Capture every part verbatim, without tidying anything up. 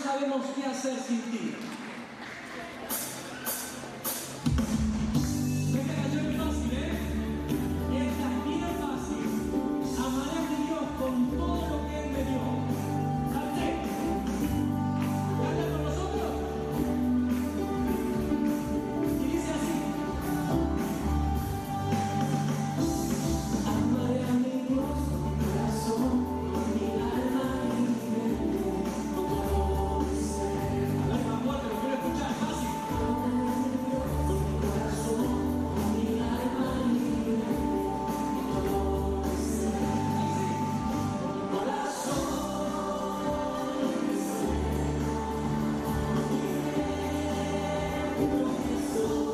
sabemos qué hacer sin ti. Esta canción es fácil, ¿eh? Esta es bien fácil. Amaré a mi Dios con todo lo que Él me dio. ¡Cante! ¿Canta con nosotros? Y dice así. Amaré a mi Dios con mi corazón, con mi alma y mi mente, con todo mi ser. A ver, más fuerte, lo quiero escuchar, fácil. Amaré a mi Dios con mi corazón, con mi alma y mi mente, con todo mi ser. Con mi corazón y mi ser, con mi mente, con mi soy.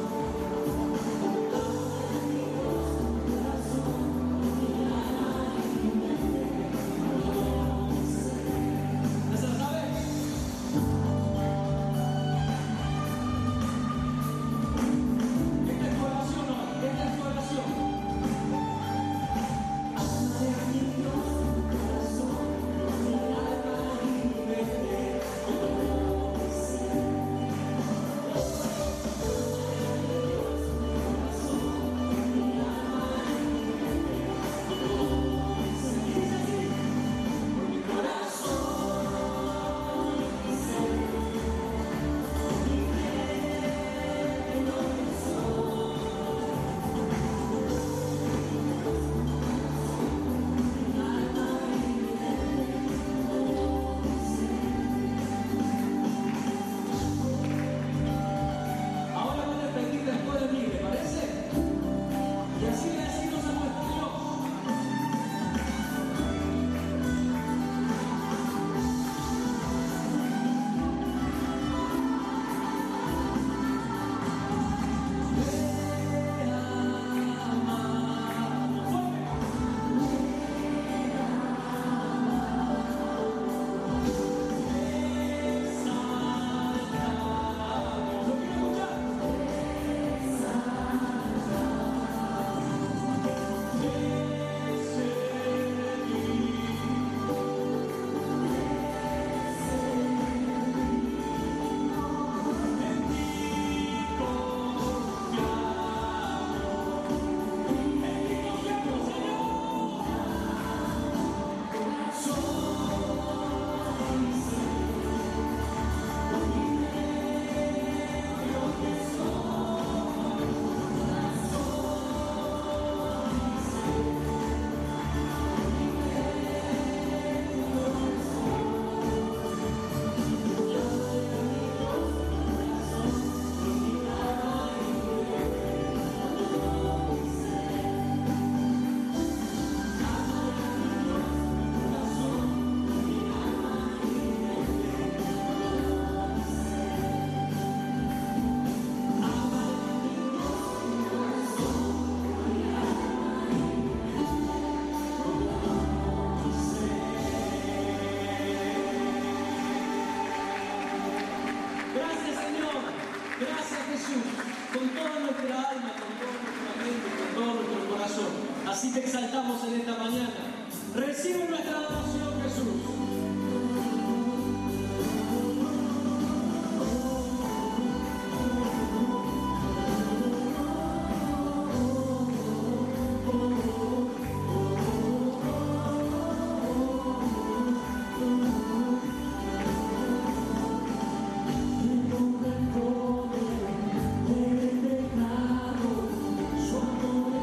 Así te exaltamos en esta mañana. Recibe nuestra adoración, Jesús.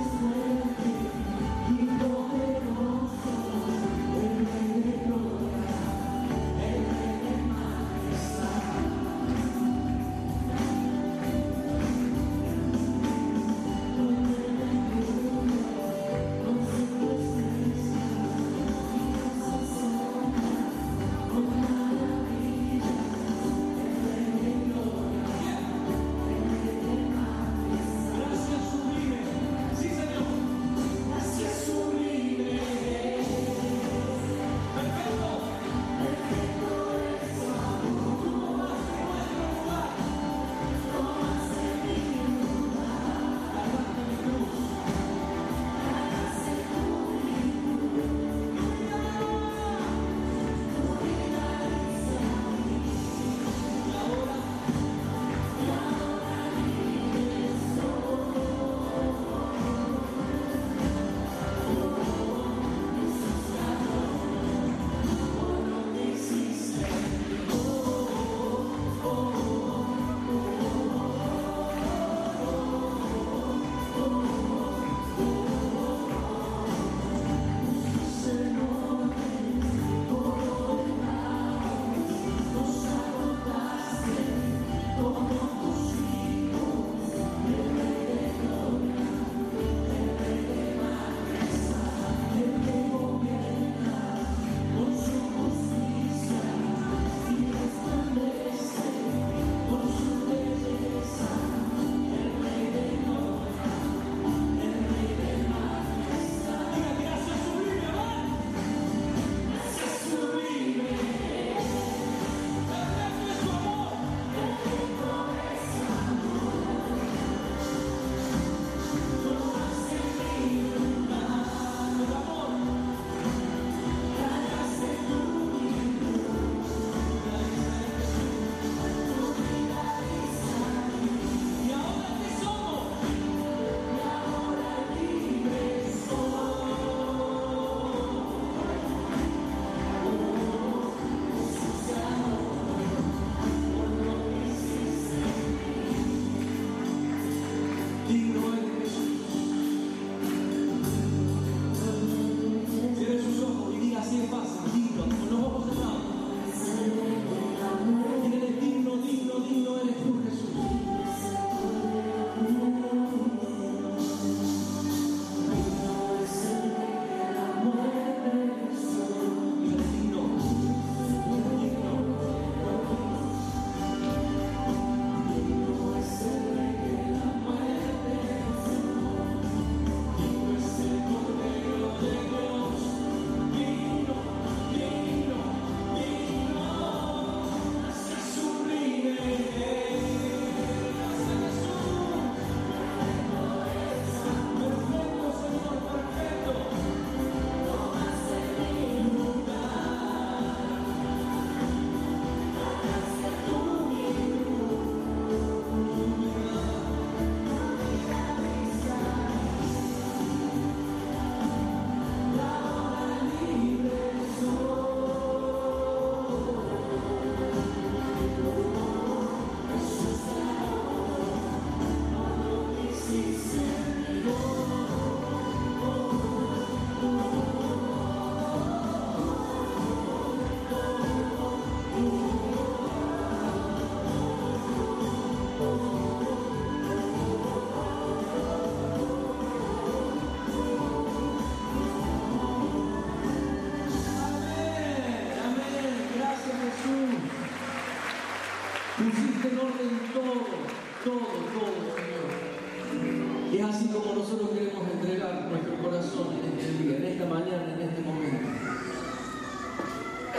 Poderoso, el Rey de gloria.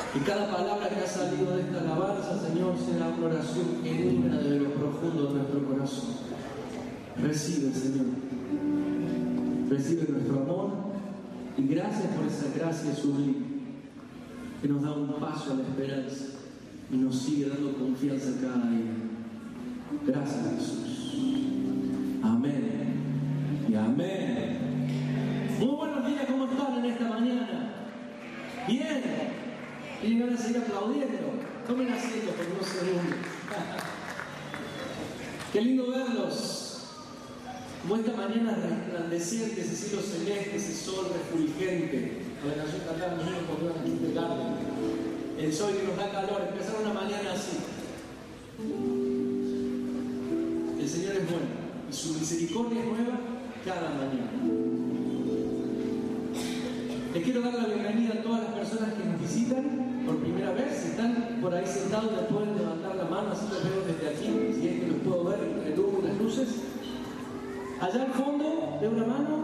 Que cada palabra que ha salido de esta alabanza, Señor, sea una oración genuina de lo profundo de nuestro corazón. Recibe, Señor. Recibe nuestro amor y gracias por esa gracia sublime que nos da un paso a la esperanza y nos sigue dando confianza cada día. Gracias, Jesús. Amén y amén. Muy buenos días, ¿cómo están en esta mañana? Bien. Y van a seguir aplaudiendo. Tomen asiento por unos segundos. Qué lindo verlos. Como esta mañana resplandeciente, ese cielo celeste, ese sol refulgente. A la canción cantaba mis hijos cuando iban a Kindergarten. El sol que nos da calor. Empezar una mañana así. El Señor es bueno y su misericordia es nueva cada mañana. Les quiero dar la bienvenida a todas las personas que nos visitan por primera vez. Si están por ahí sentados, me pueden levantar la mano, así los veo desde aquí, si es que los puedo ver entre el humo y las luces. Allá al fondo, de una mano.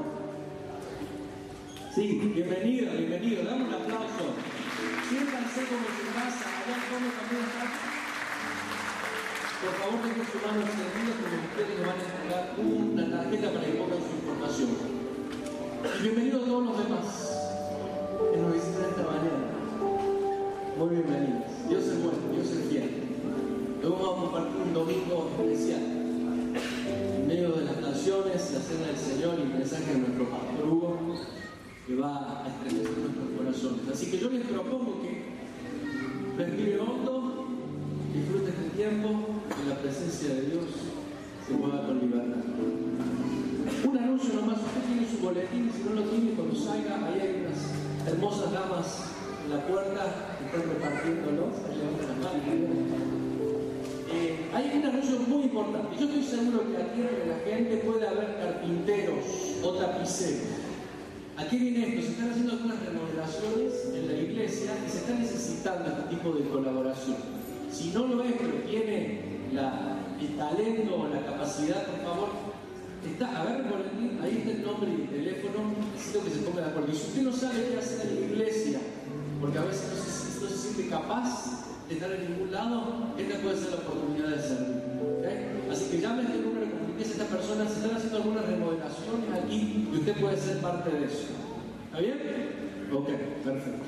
Sí, bienvenido, bienvenido. Dame un aplauso. Siéntanse como en su casa. Allá al fondo también están. Por favor, dejen su mano extendida, como ustedes le van a entregar una tarjeta para que pongan su información. Y bienvenido a todos los demás que nos visitan esta mañana. Muy bienvenidos. Dios es bueno, Dios es fiel. Hoy vamos a compartir un domingo especial. En medio de las canciones, la cena del Señor y el mensaje de nuestro pastor Hugo, que va a estremecer nuestros corazones. Así que yo les propongo que respire hondo, disfrute este tiempo, en la presencia de Dios se mueva con libertad. Un anuncio nomás, usted tiene su boletín, si no lo tiene, cuando salga, ahí hay unas hermosas damas en la puerta que están repartiéndolo, llevando las manos. Eh, hay un anuncio muy importante. Yo estoy seguro que aquí entre la gente puede haber carpinteros o tapiceros. ¿A qué viene esto? Se están haciendo algunas remodelaciones en la iglesia y se está necesitando este tipo de colaboración. Si no lo es, pero tiene la, el talento o la capacidad, por favor, está, a ver, ahí está el nombre y el teléfono, necesito que se ponga de acuerdo. Y si usted no sabe qué hacer en la iglesia, porque a veces no se, no se siente capaz de estar en ningún lado, esta puede ser la oportunidad de servir. ¿Okay? Así que llame a este número, comuníquese a estas personas, se están haciendo algunas remodelaciones aquí y usted puede ser parte de eso. ¿Está bien? Ok, perfecto.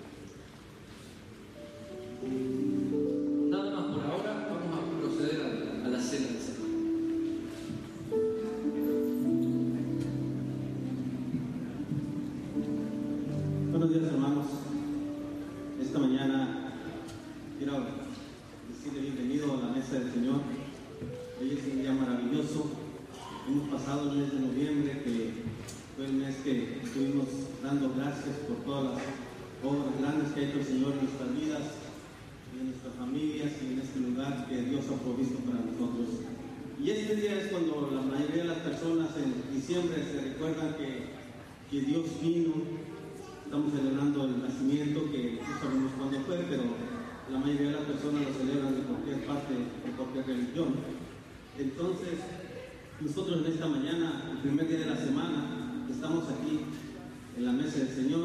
Nada más por ahora, vamos a proceder a, a la cena del Señor. Buenos días, hermanos. Esta mañana quiero decirle bienvenido a la mesa del Señor. Hoy es un día maravilloso. Hemos pasado el mes de noviembre, que fue el mes que estuvimos dando gracias por todas las obras grandes que ha hecho el Señor en nuestras vidas, en nuestras familias y en este lugar que Dios ha provisto para nosotros. Y este día es cuando la mayoría de las personas en diciembre se recuerdan que, que Dios vino. Estamos celebrando el nacimiento, que no sabemos cuándo fue, pero la mayoría de las personas lo celebran de cualquier parte, de cualquier religión. Entonces, nosotros en esta mañana, el primer día de la semana, estamos aquí en la mesa del Señor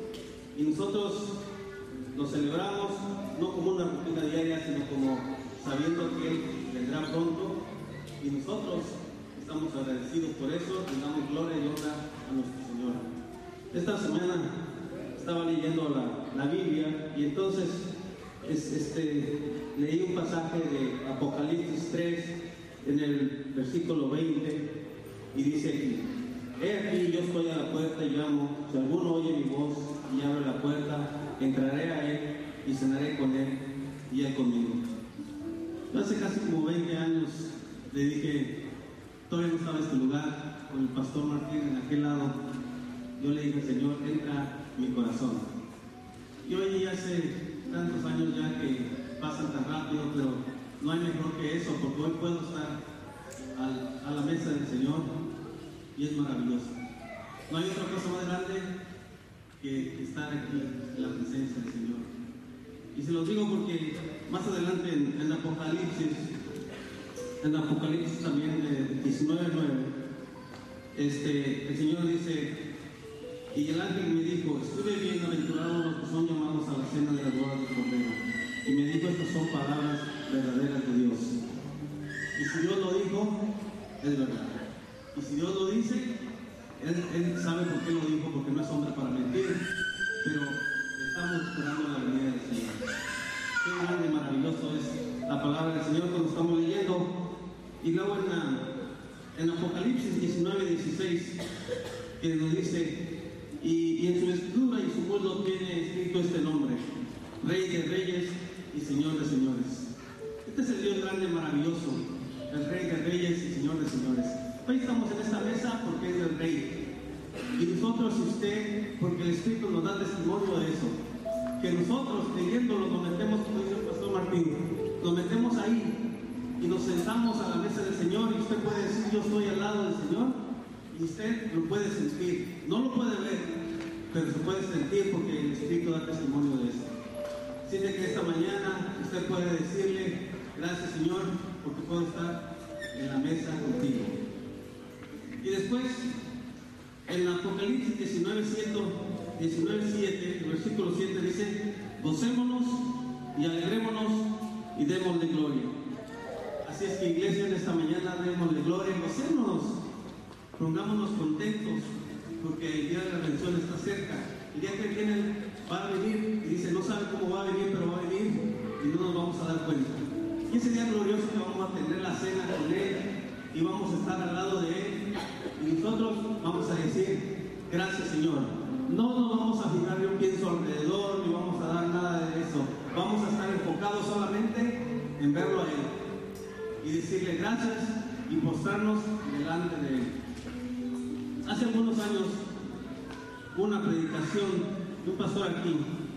y nosotros lo celebramos no como una rutina diaria, sino como sabiendo que Él vendrá pronto, y nosotros estamos agradecidos por eso y damos gloria y honra a nuestro Señor. Esta semana estaba leyendo la, la Biblia y entonces Es, este, leí un pasaje de Apocalipsis tres en el versículo veinte y dice aquí: he aquí, yo estoy a la puerta y llamo. Si alguno oye mi voz y abre la puerta, entraré a él y cenaré con él y él conmigo. Yo hace casi como veinte años le dije, todavía no estaba en este lugar, con el pastor Martín en aquel lado. Yo le dije: Señor, entra mi corazón. Y hoy hace tantos años ya que pasan tan rápido, pero no hay mejor que eso, porque hoy puedo estar al, a la mesa del Señor y es maravilloso. No hay otra cosa más grande que estar aquí en la presencia del Señor. Y se los digo porque más adelante en, en Apocalipsis, en Apocalipsis también de diecinueve nueve, este, el Señor dice Y el ángel me dijo: escribe: bienaventurados los que son llamados a la cena de las bodas del Cordero. Y me dijo: estas son palabras verdaderas de Dios. Y si Dios lo dijo, es verdad. Y si Dios lo dice, Él, él sabe por qué lo dijo, porque no es hombre para mentir. Pero estamos esperando la venida del Señor. Qué grande y maravilloso es la palabra del Señor cuando estamos leyendo. Y luego en, la, en Apocalipsis diecinueve dieciséis, que nos dice: y, y en su escritura y su muslo tiene escrito este nombre: Rey de Reyes y Señor de Señores. Este es el Dios grande y maravilloso, el Rey de Reyes y Señor de Señores. Hoy estamos en esta mesa porque es el Rey. Y nosotros y usted, porque el Espíritu nos da testimonio de eso. Que nosotros, leyéndolo, nos metemos, como dice el Pastor Martín, nos metemos ahí y nos sentamos a la mesa del Señor. Y usted puede decir: yo estoy al lado del Señor. Y usted lo puede sentir. No lo puede ver, pero se puede sentir porque el Espíritu da testimonio de eso. Así de que esta mañana usted puede decirle: gracias, Señor, porque puedo estar en la mesa contigo. Y después, en Apocalipsis diecinueve siete, el versículo siete dice: gocémonos y alegrémonos y démosle gloria. Así es que, iglesia, en esta mañana démosle gloria, gocémonos, pongámonos contentos, porque el día de la redención está cerca. El día que viene va a venir, y dice: no sabe cómo va a venir, pero va a venir y no nos vamos a dar cuenta. Y ese día glorioso que vamos a tener la cena con Él y vamos a estar al lado de Él, y nosotros vamos a decir: gracias, Señor. No nos vamos a fijar de un pienso alrededor, ni vamos a dar nada de eso. Vamos a estar enfocados solamente en verlo a Él y decirle gracias y postrarnos delante de Él. Hace algunos años, una predicación de un pastor aquí,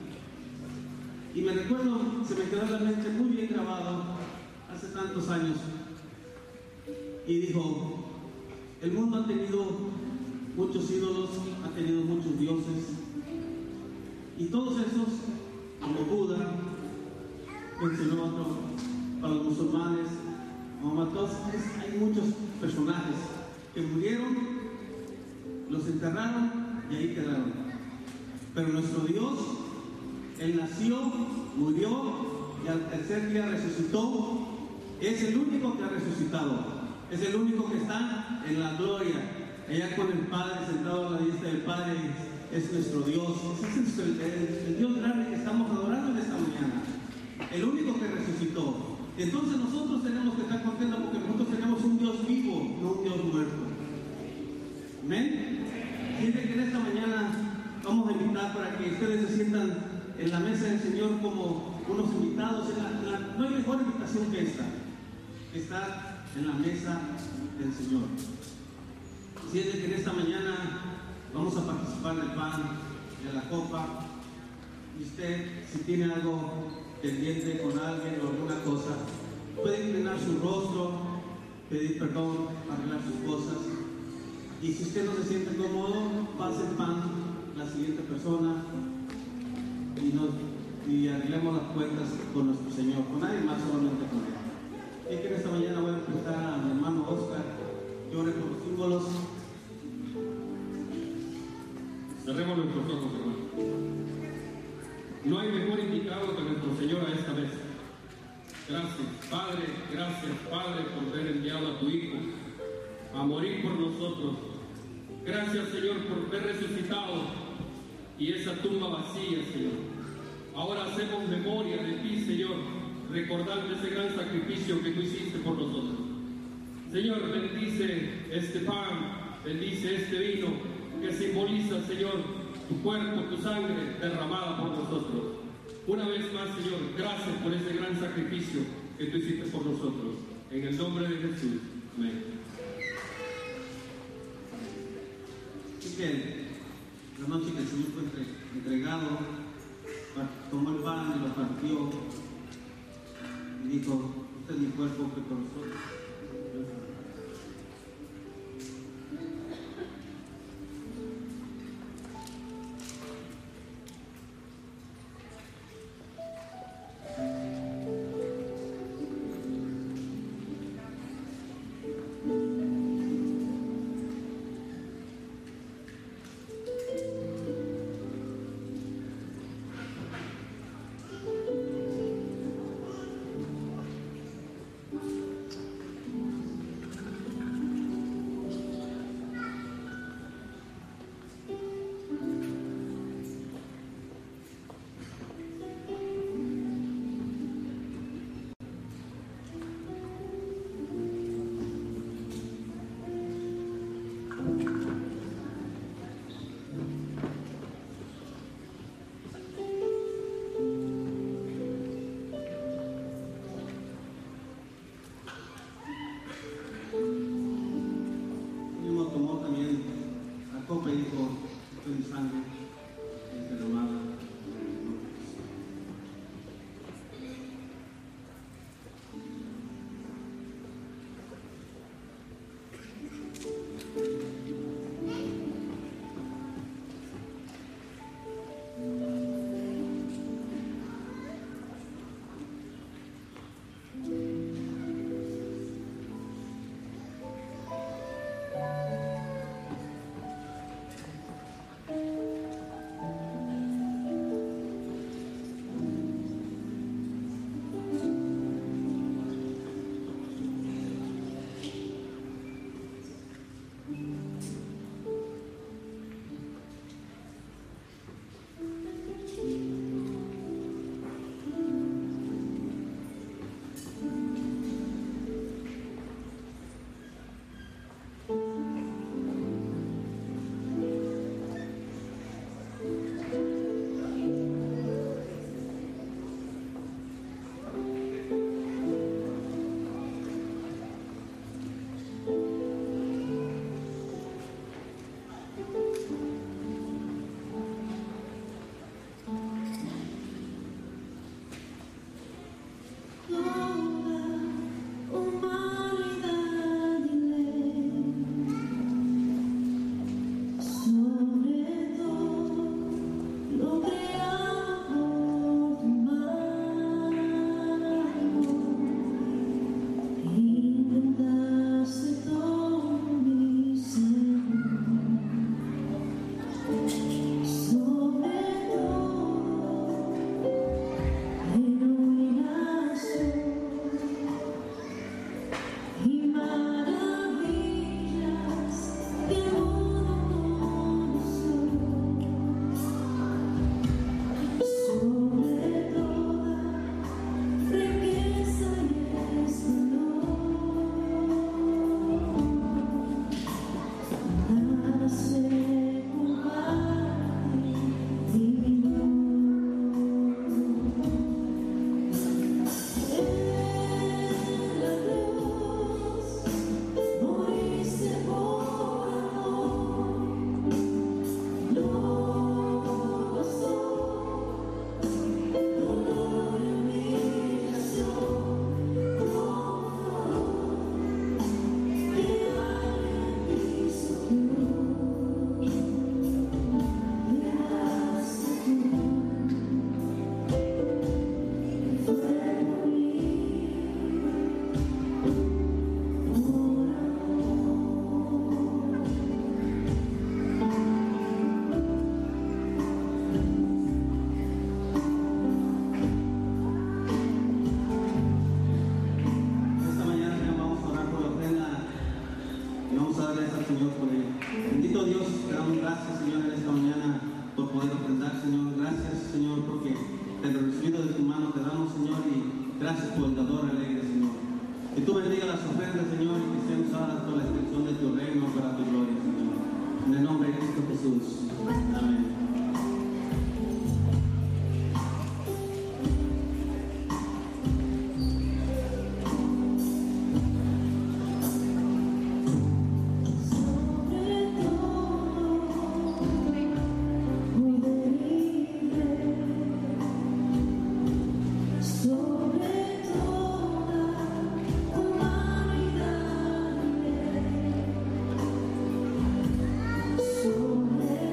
y me recuerdo, se me quedó en la mente muy bien grabado hace tantos años, y dijo: el mundo ha tenido muchos ídolos, ha tenido muchos dioses, y todos esos, como Buda, mencionó otro, para los musulmanes, Mahoma, todos, hay muchos personajes que murieron, los enterraron y ahí quedaron. Pero nuestro Dios, Él nació, murió y al tercer día resucitó. Es el único que ha resucitado, es el único que está en la gloria, allá con el Padre, sentado a la diestra del Padre. Es nuestro Dios, ese es el, el, el Dios grande que estamos adorando en esta mañana, el único que resucitó. Entonces nosotros tenemos que estar contentos porque nosotros tenemos un Dios vivo, no un Dios muerto. Amén. Siempre que en esta mañana vamos a invitar para que ustedes se sientan en la mesa del Señor como unos invitados. En la, en la, no hay mejor invitación que esta, estar en la mesa del Señor. Siente que en esta mañana vamos a participar del pan, de la copa, y usted, si tiene algo pendiente con alguien o alguna cosa, puede inclinar su rostro, pedir perdón, arreglar sus cosas. Y si usted no se siente cómodo, pase el pan a la siguiente persona y, nos, y arreglemos las cuentas con nuestro Señor, con nadie más, solamente con Él. Y que en esta mañana voy a presentar a mi hermano Oscar, que ore por los símbolos. Cerremos nuestros ojos, hermano. No hay mejor invitado que nuestro Señor a esta mesa. Gracias, Padre, gracias, Padre, por haber enviado a tu Hijo a morir por nosotros. Gracias, Señor, por haber resucitado y esa tumba vacía, Señor. Ahora hacemos memoria de ti, Señor, recordando ese gran sacrificio que tú hiciste por nosotros. Señor, bendice este pan, bendice este vino que simboliza, Señor, tu cuerpo, tu sangre derramada por nosotros. Una vez más, Señor, gracias por ese gran sacrificio que tú hiciste por nosotros. En el nombre de Jesús. Amén. Así que la noche que el Señor fue entregado, tomó el pan y lo partió y dijo: este es mi cuerpo que por nosotros. copa y dijo, esto es mi sangre, es derramada. Señor, por ello. Bendito Dios, te damos gracias, Señor, en esta mañana por poder ofrendar, Señor. Gracias, Señor, porque de lo recibido de tu mano te damos, Señor, y gracias por el dador alegre, Señor. Que tú bendiga las ofrendas, Señor, y que sean usadas por la extensión de tu reino para tu gloria, Señor. En el nombre de Cristo Jesús. Amén. Sobre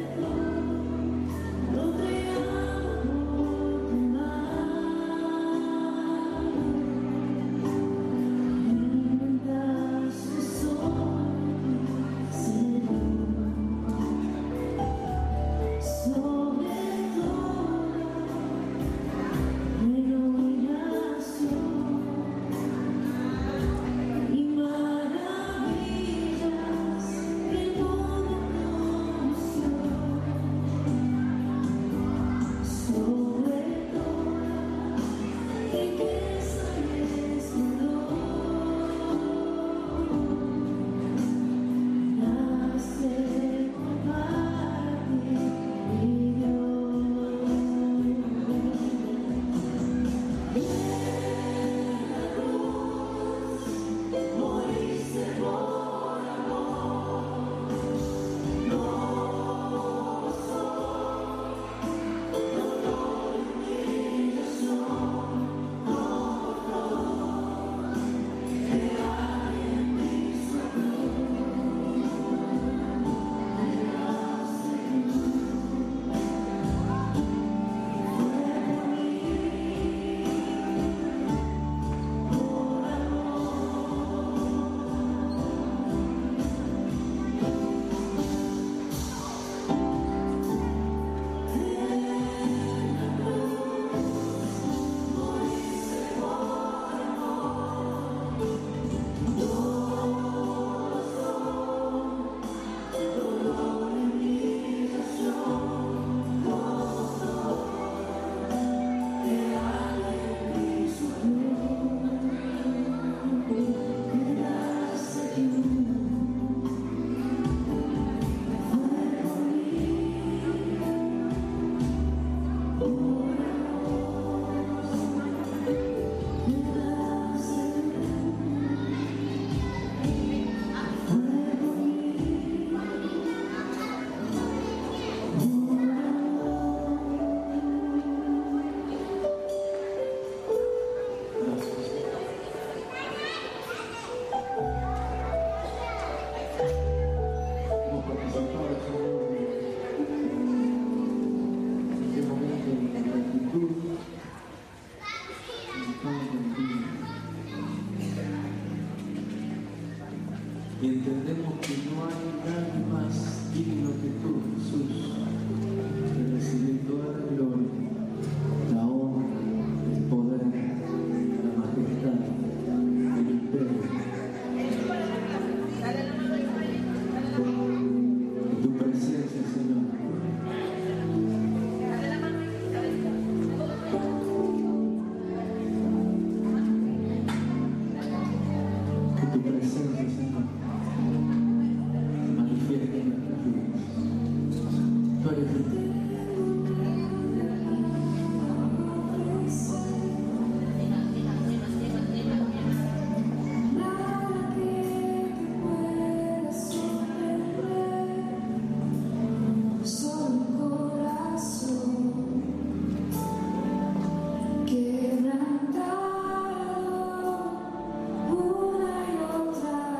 Tú eres digno.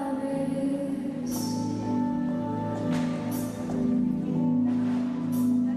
Una y otra vez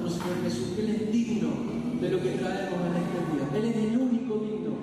nuestro Señor Jesús, que Él es digno de lo que traemos en este día. Él es el único digno.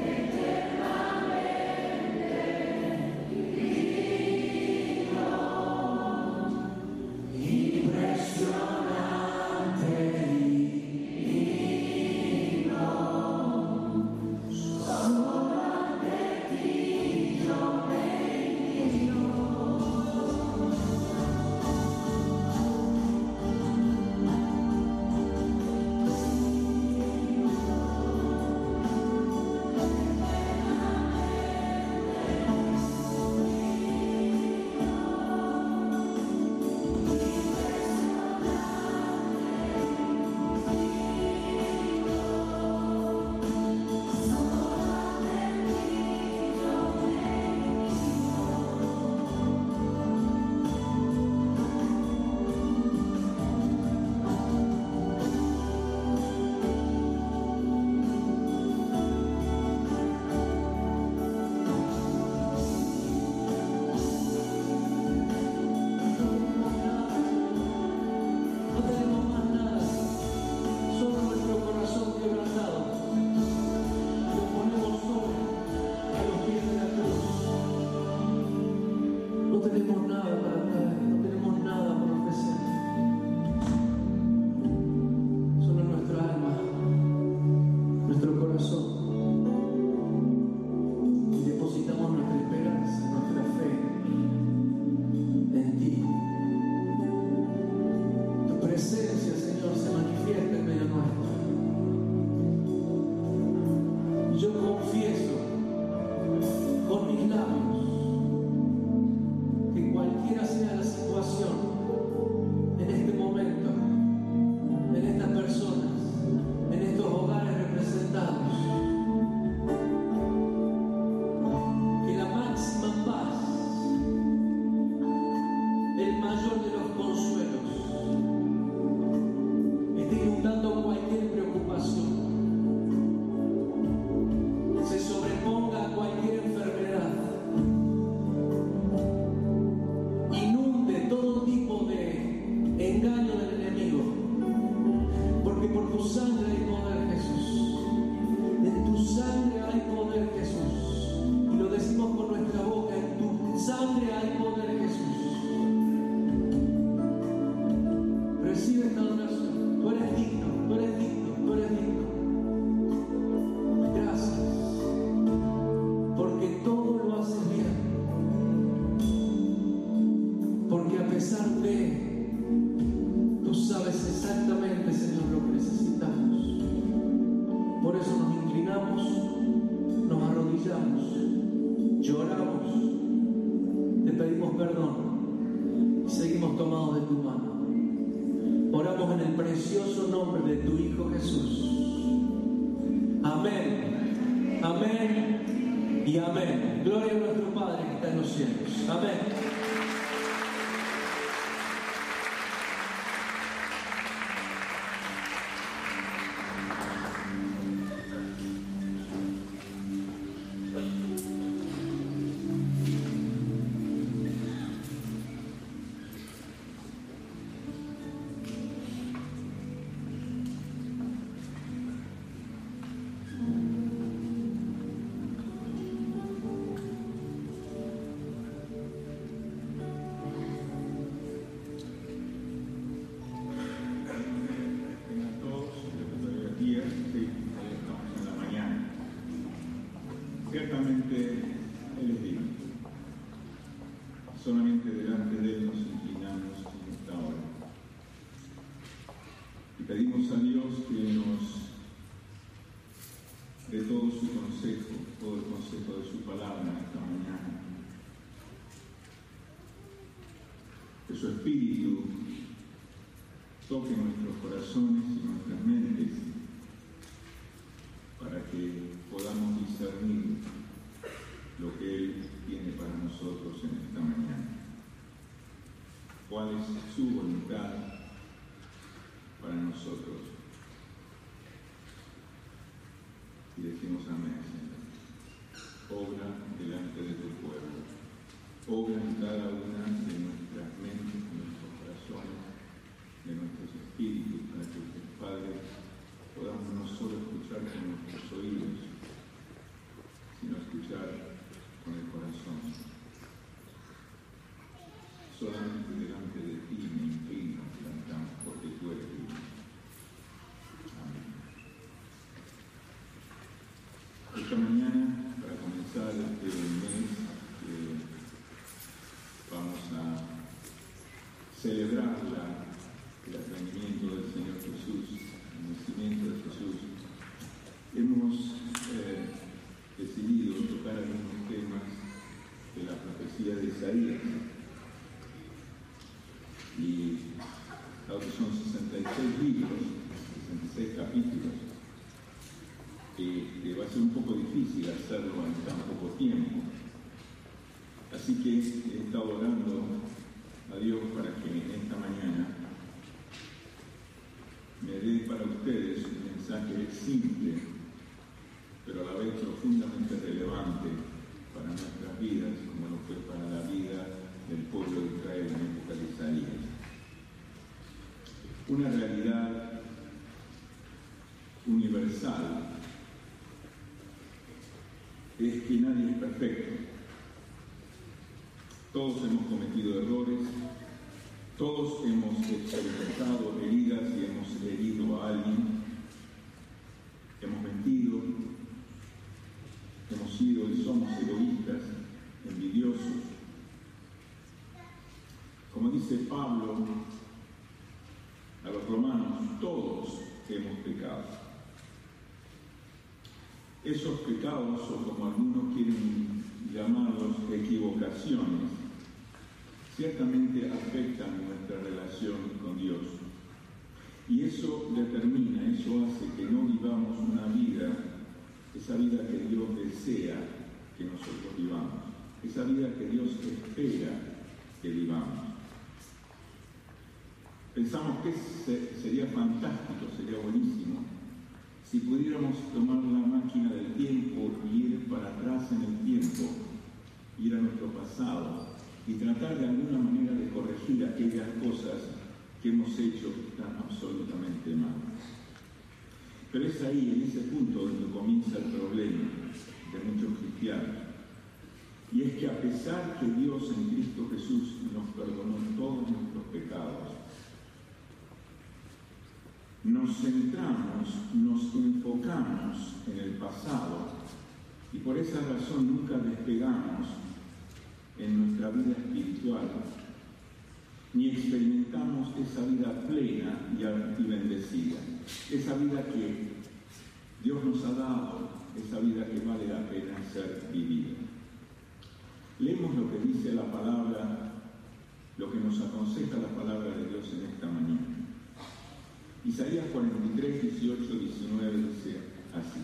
Su Espíritu toque nuestros corazones y nuestras mentes para que podamos discernir lo que Él tiene para nosotros en esta mañana. ¿Cuál es su voluntad para nosotros? Y decimos amén, Señor. Obra delante de tu pueblo. Obra en cada una de nuestras mentes, de nuestros corazones, de nuestros espíritus, para que Esta mañana, para comenzar este mes, eh, vamos a celebrar la, el aprendimiento del Señor Jesús, el nacimiento de Jesús. Hemos eh, decidido tocar algunos temas de la profecía de Isaías. Y dado que son sesenta y seis libros, sesenta y seis capítulos, que, que va a ser un poco difícil hacerlo en tan poco tiempo. Así que he estado orando a Dios para que en esta mañana me dé para ustedes un mensaje simple, pero a la vez profundamente relevante para nuestras vidas, como lo fue para la vida del pueblo de Israel en la época de Isaías. Una realidad universal es que nadie es perfecto. Todos hemos cometido errores, todos hemos experimentado heridas y hemos herido a alguien, hemos mentido, hemos sido y somos egoístas, envidiosos. Como dice Pablo a los romanos, todos hemos pecado. Esos pecados, o como algunos quieren llamarlos, equivocaciones, ciertamente afectan nuestra relación con Dios. Y eso determina, eso hace que no vivamos una vida, esa vida que Dios desea que nosotros vivamos, esa vida que Dios espera que vivamos. Pensamos que sería fantástico, sería buenísimo, si pudiéramos tomar la máquina del tiempo y ir para atrás en el tiempo, ir a nuestro pasado y tratar de alguna manera de corregir aquellas cosas que hemos hecho que están absolutamente mal. Pero es ahí, en ese punto, donde comienza el problema de muchos cristianos. Y es que a pesar que Dios en Cristo Jesús nos perdonó todos nuestros pecados, nos centramos, nos enfocamos en el pasado y por esa razón nunca despegamos en nuestra vida espiritual, ni experimentamos esa vida plena y bendecida, esa vida que Dios nos ha dado, esa vida que vale la pena ser vivida. Leemos lo que dice la palabra, lo que nos aconseja la palabra de Dios en esta mañana. Isaías cuarenta y tres, dieciocho, diecinueve dice así: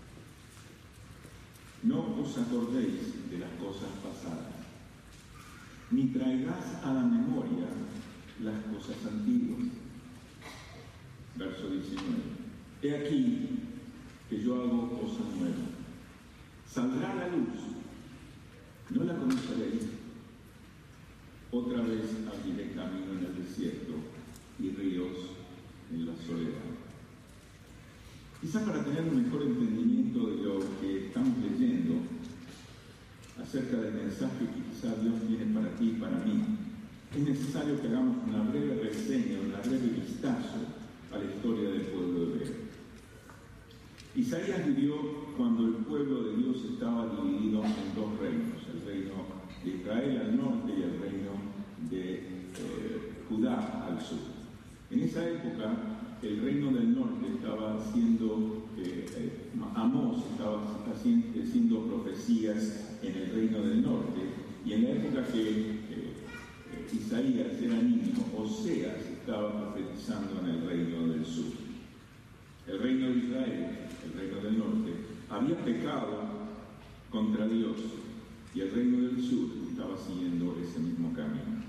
no os acordéis de las cosas pasadas, ni traigáis a la memoria las cosas antiguas. Verso diecinueve. He aquí que yo hago cosa nueva. Saldrá la luz, no la conoceréis. Otra vez abriré camino en el desierto y ríos en la soledad. Quizá para tener un mejor entendimiento de lo que estamos leyendo acerca del mensaje que quizá Dios tiene para ti y para mí, es necesario que hagamos una breve reseña, una breve vistazo a la historia del pueblo hebreo. Isaías vivió cuando el pueblo de Dios estaba dividido en dos reinos, el reino de Israel al norte y el reino de eh, Judá al sur. En esa época, el reino del norte estaba haciendo, eh, eh, Amós estaba haciendo profecías en el reino del norte, y en la época que eh, eh, Isaías era niño, Oseas estaba profetizando en el reino del sur. El reino de Israel, el reino del norte, había pecado contra Dios, y el reino del sur estaba siguiendo ese mismo camino.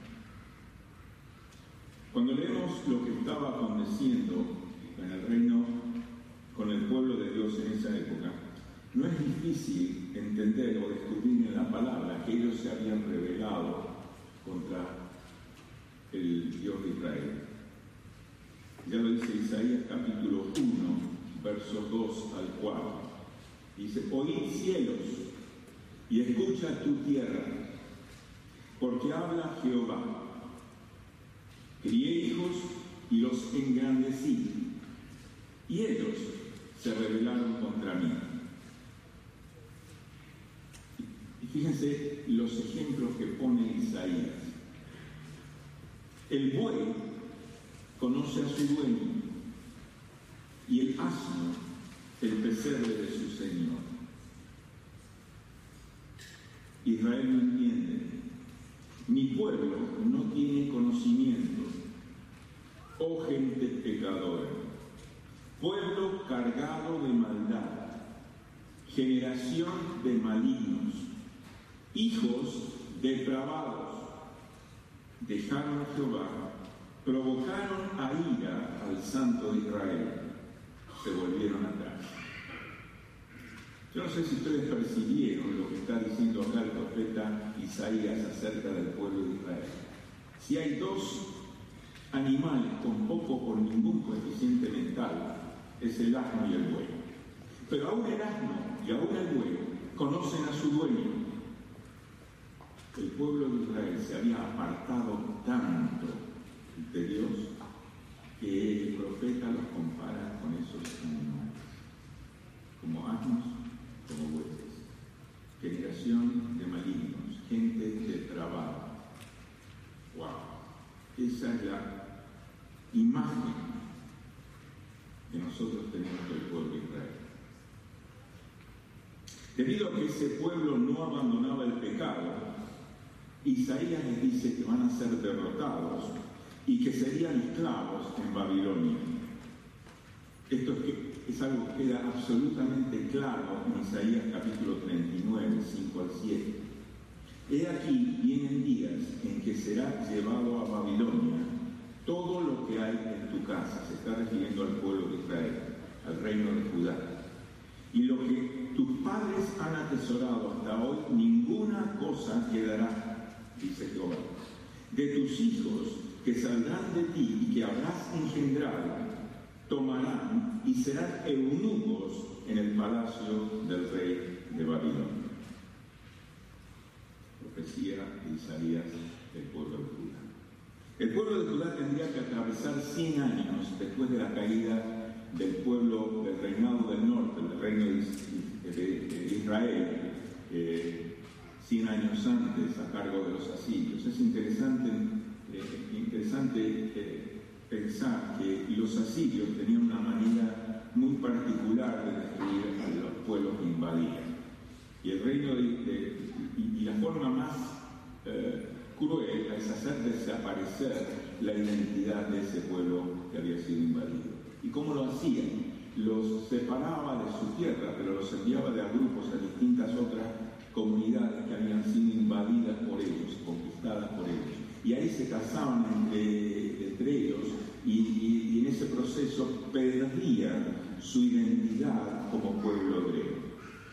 Cuando leemos lo que estaba aconteciendo en el reino, con el pueblo de Dios en esa época, no es difícil entender o descubrir en la palabra que ellos se habían rebelado contra el Dios de Israel. Ya lo dice Isaías capítulo uno, versos dos al cuatro. Dice: oíd cielos y escucha tu tierra, porque habla Jehová. Crié hijos y los engrandecí, y ellos se rebelaron contra mí. Fíjense los ejemplos que pone Isaías. El buey conoce a su dueño y el asno el pesebre de su señor. Israel no entiende. Mi pueblo no tiene conocimiento. Oh gente pecadora, pueblo cargado de maldad, generación de malignos, hijos depravados, dejaron a Jehová, provocaron a ira al Santo de Israel, se volvieron atrás. Yo no sé si ustedes percibieron lo que está diciendo acá el profeta Isaías acerca del pueblo de Israel. Si hay dos animales con poco o con ningún coeficiente mental, es el asno y el buey. Pero aún el asno y aún el buey conocen a su dueño. El pueblo de Israel se había apartado tanto de Dios que el profeta los compara con esos animales, como asnos, como bueyes. Generación de malignos, gente depravada. ¡Wow! Esa es la imagen que nosotros tenemos del pueblo de Israel. Debido a que ese pueblo no abandonaba el pecado, Isaías les dice que van a ser derrotados y que serían esclavos en Babilonia. Esto es, que, es algo que queda absolutamente claro en Isaías capítulo treinta y nueve, cinco al siete. He aquí vienen días en que será llevado a Babilonia todo lo que hay en tu casa. Se está refiriendo al pueblo de Israel, al reino de Judá. Y lo que tus padres han atesorado hasta hoy, ninguna cosa quedará, dice Jehová. De tus hijos que saldrán de ti y que habrás engendrado, tomarán y serán eunucos en el palacio del rey de Babilonia. Profecía de Isaías del pueblo de Judá. El pueblo de Judá tendría que atravesar cien años después de la caída del pueblo del reinado del norte, del reino de, de, de Israel, eh, cien años antes a cargo de los asirios. Es interesante, eh, interesante eh, pensar que los asirios tenían una manera muy particular de destruir a los pueblos que invadían. Y el reino de, de, y, y la forma más eh, cruel es hacer desaparecer la identidad de ese pueblo que había sido invadido. ¿Y cómo lo hacían? Los separaba de su tierra, pero los enviaba de a grupos a distintas otras comunidades que habían sido invadidas por ellos, conquistadas por ellos. Y ahí se casaban entre, entre ellos y, y, y en ese proceso perdían su identidad como pueblo hebreo.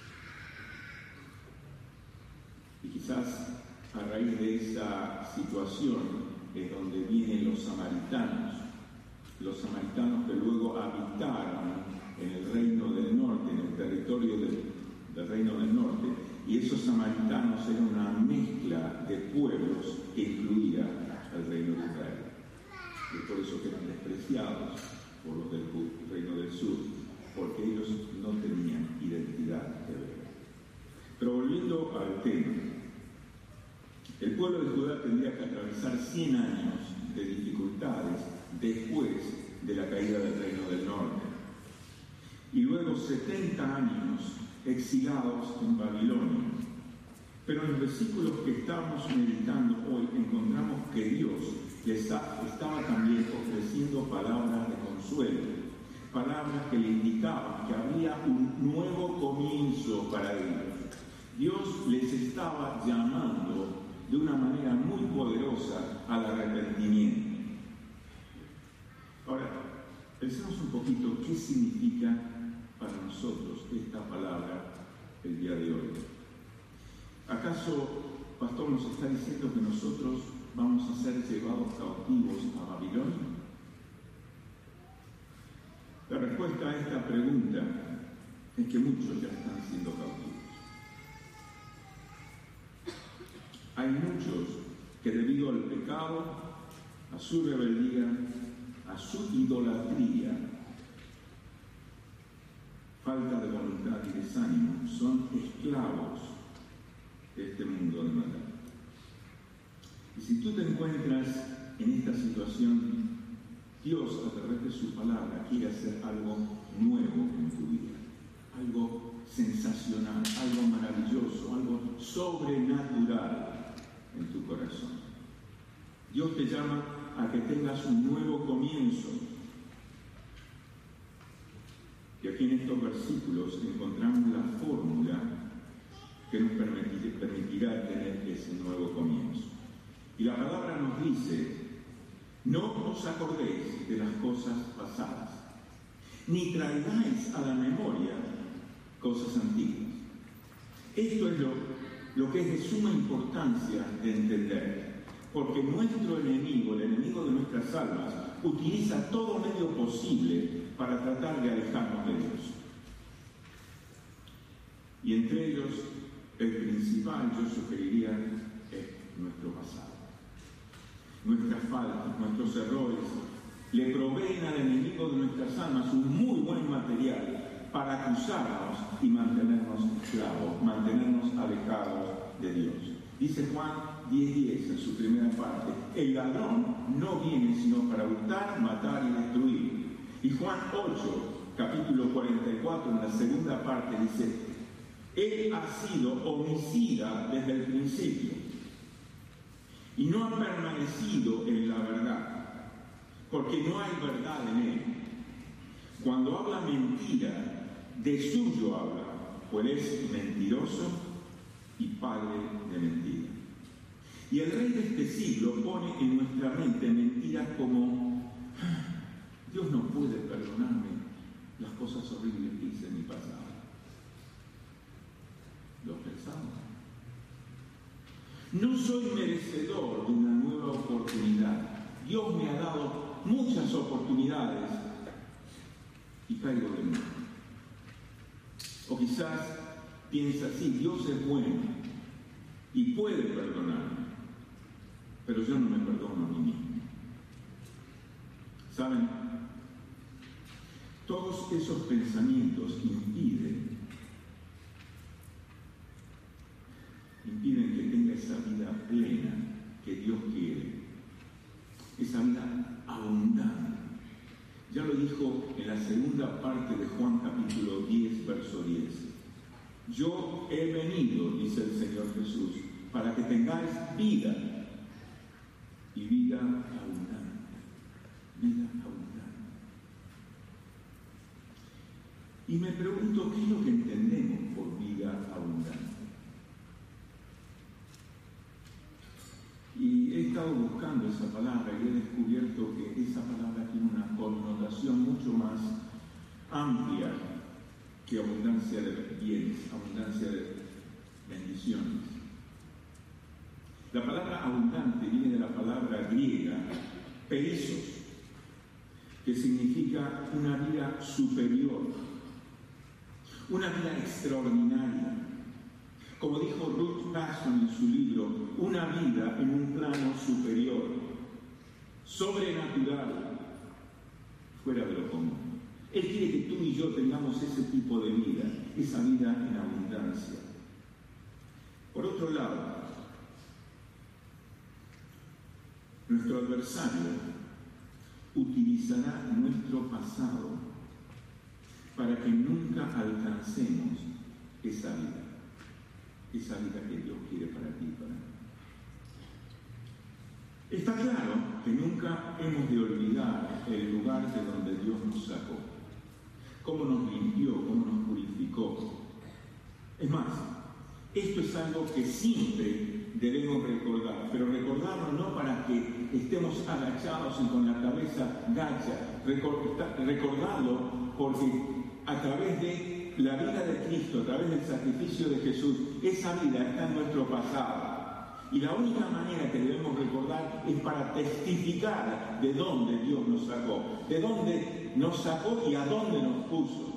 Y quizás a raíz de esa situación es donde vienen los samaritanos, los samaritanos que luego habitaron en el reino del norte, en el territorio del, del reino del norte, y esos samaritanos eran una mezcla de pueblos que incluía al reino de Israel. Y por eso que eran despreciados por los del reino del sur, porque ellos no tenían identidad hebrea. Pero volviendo al tema, el pueblo de Judá tendría que atravesar cien años de dificultades después de la caída del reino del norte. Y luego setenta años exilados en Babilonia. Pero en los versículos que estamos meditando hoy encontramos que Dios les estaba también ofreciendo palabras de consuelo, palabras que le indicaban que había un nuevo comienzo para ellos. Dios les estaba llamando de una manera muy poderosa al arrepentimiento. Ahora, pensemos un poquito qué significa para nosotros esta palabra el día de hoy. ¿Acaso, pastor, nos está diciendo que nosotros vamos a ser llevados cautivos a Babilonia? La respuesta a esta pregunta es que muchos ya están siendo cautivos. Hay muchos que debido al pecado, a su rebeldía, a su idolatría, falta de voluntad y desánimo, son esclavos este mundo de maldad. Y si tú te encuentras en esta situación, Dios a través de su palabra quiere hacer algo nuevo en tu vida, algo sensacional, algo maravilloso, algo sobrenatural en tu corazón. Dios te llama a que tengas un nuevo comienzo. Y aquí en estos versículos encontramos la fórmula que nos permitirá tener ese nuevo comienzo. Y la palabra nos dice: no os acordéis de las cosas pasadas, ni traigáis a la memoria cosas antiguas. Esto es lo, lo que es de suma importancia de entender, porque nuestro enemigo, el enemigo de nuestras almas, utiliza todo medio posible para tratar de alejarnos de Dios. Y entre ellos, el principal, yo sugeriría, es nuestro pasado. Nuestras faltas, nuestros errores, le proveen al enemigo de nuestras almas un muy buen material para acusarnos y mantenernos esclavos, mantenernos alejados de Dios. Dice Juan diez diez en su primera parte: el ladrón no viene sino para hurtar, matar y destruir. Y Juan ocho, capítulo cuarenta y cuatro, en la segunda parte dice: él ha sido homicida desde el principio y no ha permanecido en la verdad, porque no hay verdad en él. Cuando habla mentira, de suyo habla, pues es mentiroso y padre de mentira. Y el rey de este siglo pone en nuestra mente mentiras como: Dios no puede perdonarme las cosas horribles que hice en mi pasado. ¿Lo pensamos? No soy merecedor de una nueva oportunidad. Dios me ha dado muchas oportunidades y caigo de nuevo. O quizás piensa así: Dios es bueno y puede perdonarme, pero yo no me perdono a mí mismo. ¿Saben? Todos esos pensamientos impiden impiden que tenga esa vida plena que Dios quiere, esa vida abundante. Ya lo dijo en la segunda parte de Juan capítulo diez, verso diez. Yo he venido, dice el Señor Jesús, para que tengáis vida y vida abundante. Vida abundante. Y me pregunto, ¿qué es lo que entendemos por vida abundante? Y he estado buscando esa palabra y he descubierto que esa palabra tiene una connotación mucho más amplia que abundancia de bienes, abundancia de bendiciones. La palabra abundante viene de la palabra griega perizos, que significa una vida superior, una vida extraordinaria. Como dijo Ruth Passon en su libro, una vida en un plano superior, sobrenatural, fuera de lo común. Él quiere que tú y yo tengamos ese tipo de vida, esa vida en abundancia. Por otro lado, nuestro adversario utilizará nuestro pasado para que nunca alcancemos esa vida. Esa vida que Dios quiere para ti y para mí. Está claro que nunca hemos de olvidar el lugar de donde Dios nos sacó, cómo nos limpió, cómo nos purificó. Es más, esto es algo que siempre debemos recordar, pero recordarlo no para que estemos agachados y con la cabeza gacha, recordarlo porque a través de la vida de Cristo, a través del sacrificio de Jesús, esa vida está en nuestro pasado. Y la única manera que debemos recordar es para testificar de dónde Dios nos sacó, de dónde nos sacó y a dónde nos puso.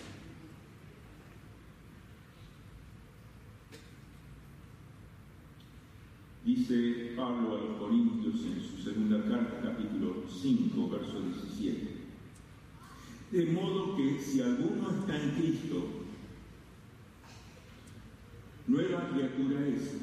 Dice Pablo a los Corintios en su segunda carta, capítulo cinco, verso diecisiete. De modo que si alguno está en Cristo, nueva criatura es.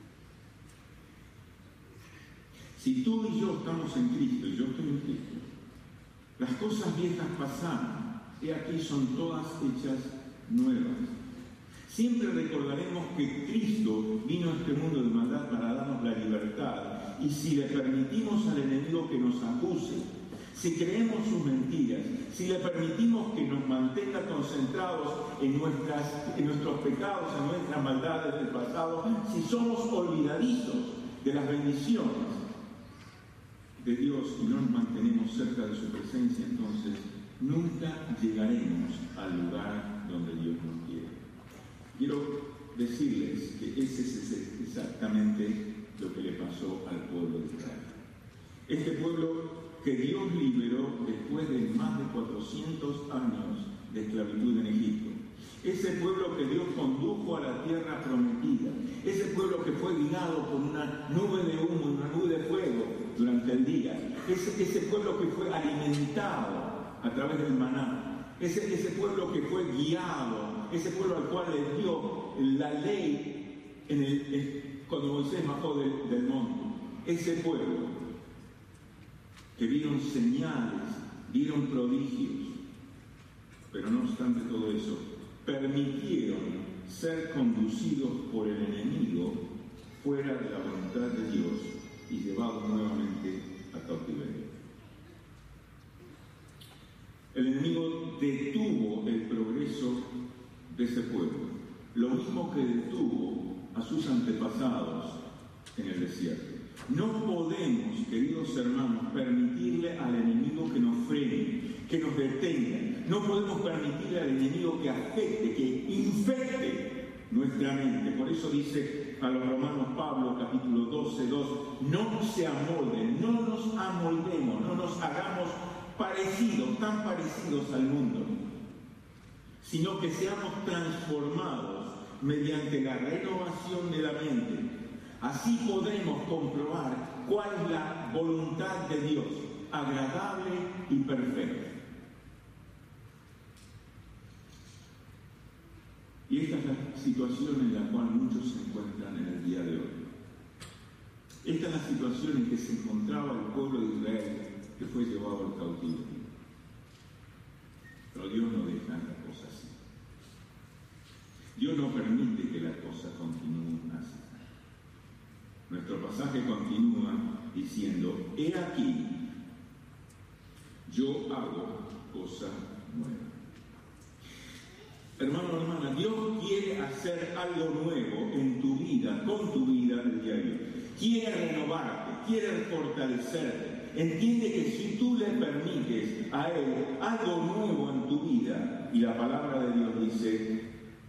Si tú y yo estamos en Cristo, y yo estoy en Cristo, las cosas viejas pasaron, y aquí son todas hechas nuevas. Siempre recordaremos que Cristo vino a este mundo de maldad para darnos la libertad, y si le permitimos al enemigo que nos acuse, si creemos sus mentiras, si le permitimos que nos mantenga concentrados en, nuestras, en nuestros pecados, en nuestras maldades del pasado, si somos olvidadizos de las bendiciones de Dios y no nos mantenemos cerca de su presencia, entonces nunca llegaremos al lugar donde Dios nos quiere. Quiero decirles que ese es exactamente lo que le pasó al pueblo de Israel. Este pueblo que Dios liberó después de más de cuatrocientos años de esclavitud en Egipto. Ese pueblo que Dios condujo a la tierra prometida. Ese pueblo que fue guiado por una nube de humo y una nube de fuego durante el día. Ese, ese pueblo que fue alimentado a través del maná. Ese, ese pueblo que fue guiado. Ese pueblo al cual le dio la ley en el, en, cuando Moisés bajó del, del monte. Ese pueblo que vieron señales, vieron prodigios, pero no obstante todo eso, permitieron ser conducidos por el enemigo fuera de la voluntad de Dios y llevados nuevamente a cautiverio. El enemigo detuvo el progreso de ese pueblo, lo mismo que detuvo a sus antepasados en el desierto. No podemos, queridos hermanos, permitirle al enemigo que nos frene, que nos detenga. No podemos permitirle al enemigo que afecte, que infecte nuestra mente. Por eso dice a los romanos Pablo, capítulo doce, dos, no se amolden, no nos amoldemos, no nos hagamos parecidos, tan parecidos al mundo, sino que seamos transformados mediante la renovación de la mente. Así podremos comprobar cuál es la voluntad de Dios, agradable y perfecta. Y esta es la situación en la cual muchos se encuentran en el día de hoy. Esta es la situación en que se encontraba el pueblo de Israel que fue llevado al cautiverio. Pero Dios no deja la cosa así. Dios no permite que la cosa continúe así. Nuestro pasaje continúa diciendo, he aquí, yo hago cosa nueva. Hermano, hermana, Dios quiere hacer algo nuevo en tu vida, con tu vida el día de hoy. Quiere renovarte, quiere fortalecerte. Entiende que si tú le permites a Él algo nuevo en tu vida, y la palabra de Dios dice,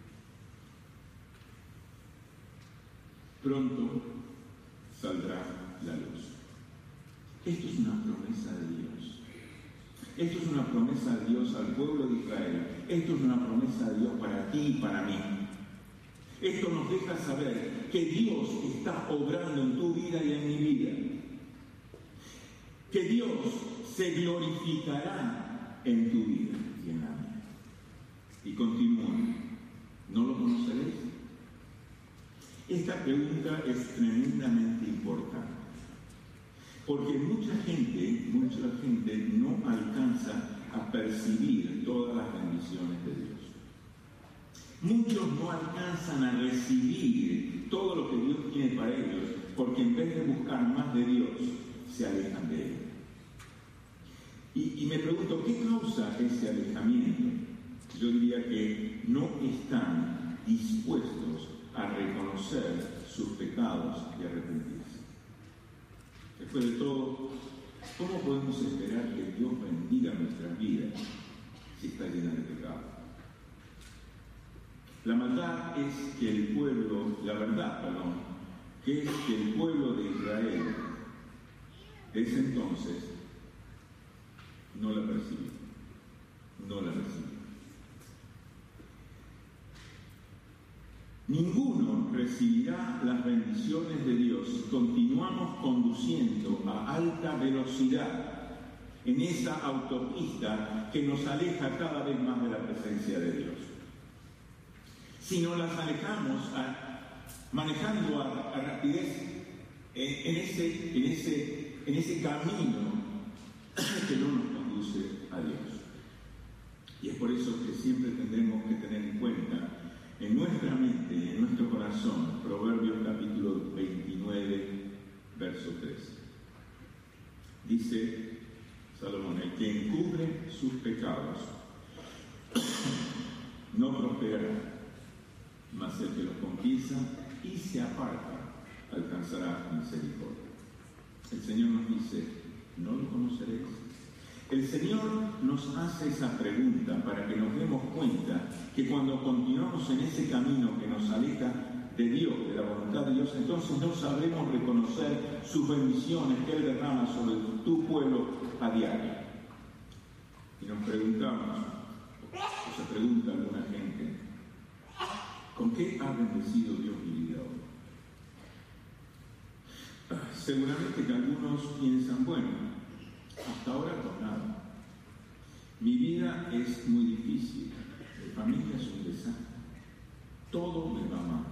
pronto saldrá la luz. Esto es una promesa de Dios. Esto es una promesa de Dios al pueblo de Israel. Esto es una promesa de Dios para ti y para mí. Esto nos deja saber que Dios está obrando en tu vida y en mi vida. Que Dios se glorificará en tu vida y en la mía. Y continúa. ¿No lo conoceréis? Esta pregunta es tremendamente importante, porque mucha gente, mucha gente no alcanza a percibir todas las bendiciones de Dios. Muchos no alcanzan a recibir todo lo que Dios tiene para ellos, porque en vez de buscar más de Dios, se alejan de Él. Y, y me pregunto, ¿qué causa ese alejamiento? Yo diría que no están dispuestos a reconocer sus pecados y arrepentirse. Después de todo, ¿cómo podemos esperar que Dios bendiga nuestras vidas si está llena de pecado? La maldad es que el pueblo, la verdad, perdón, que es que el pueblo de Israel de ese entonces no la percibió, no la recibió. Ninguno recibirá las bendiciones de Dios si continuamos conduciendo a alta velocidad en esa autopista que nos aleja cada vez más de la presencia de Dios. Si nos las alejamos a manejando a, a rapidez en, en, ese, en, ese, en ese camino que no nos conduce a Dios. Y es por eso que siempre tendremos que tener en cuenta en nuestra mente y en nuestro corazón Proverbios capítulo veintinueve, verso trece. Dice Salomón: el que encubre sus pecados no prosperará, mas el que los confiesa y se aparta alcanzará misericordia. El Señor nos dice: ¿no lo conoceréis? El Señor nos hace esa pregunta para que nos demos cuenta que cuando continuamos en ese camino que nos aleja de Dios, de la voluntad de Dios, entonces no sabremos reconocer sus bendiciones que Él derrama sobre tu pueblo a diario. Y nos preguntamos, o se pregunta alguna gente, ¿con qué ha bendecido Dios mi vida hoy? Seguramente que algunos piensan, bueno, hasta ahora con nada. Mi vida es muy difícil, mi familia es un desastre, todo me va mal.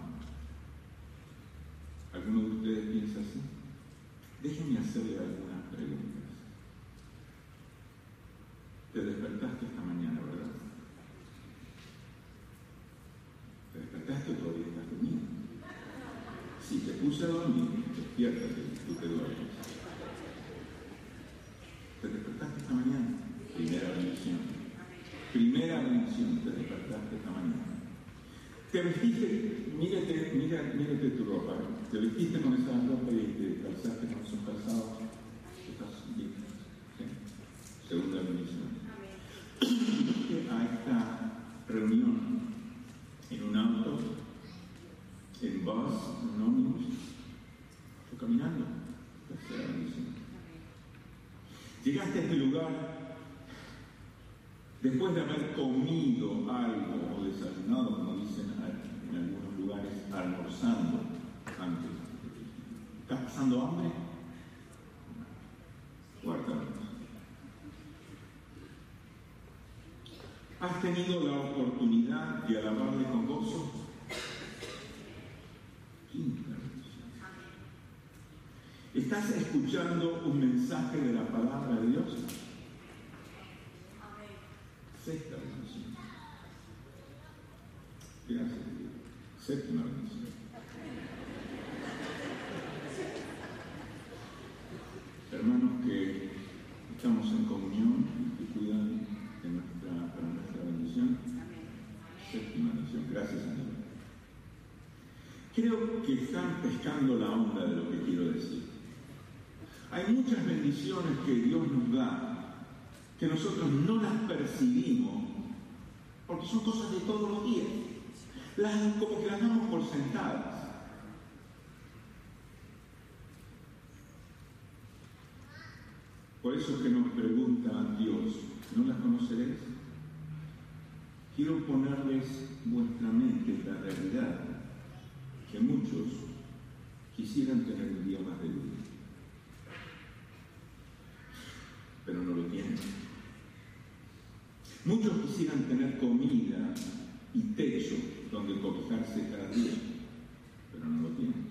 ¿Alguno de ustedes piensa así? Déjenme hacerle algunas preguntas. Te despertaste esta mañana, ¿verdad? ¿Te despertaste o todavía estás durmiendo? Si te puse a dormir, despiértate, tú te duermes. ¿Te despertaste esta mañana? Primera bendición. Primera bendición, te despertaste esta mañana. Te vestiste, mírate, mírate, mírate tu ropa, te vestiste con esa ropa y te calzaste con esos calzados. Estás bien. ¿Sí? Segunda bendición. Viniste a esta reunión en un auto, en bus, en un ómnibus, o caminando. Tercera bendición. Llegaste a este lugar después de haber comido algo o desayunado, como dicen en algunos lugares, almorzando antes. ¿Estás pasando hambre? Cuarta vez. ¿Has tenido la oportunidad de alabarle con gozo? Quinta vez. ¿Estás escuchando un mensaje de la palabra de Dios? Sexta bendición. Gracias. Séptima bendición. Hermanos que estamos en comunión y que cuidan de nuestra, para nuestra bendición. Séptima bendición. Gracias, Señor. Creo que están pescando la onda de lo que quiero decir. Hay muchas bendiciones que Dios nos da que nosotros no las percibimos porque son cosas de todos los días. Las, como que las damos por sentadas. Por eso es que nos pregunta Dios, ¿no las conoceréis? Quiero ponerles vuestra mente la realidad que muchos quisieran tener un día más de vida, pero no lo tienen. Muchos quisieran tener comida y techo donde cobijarse cada día, pero no lo tienen.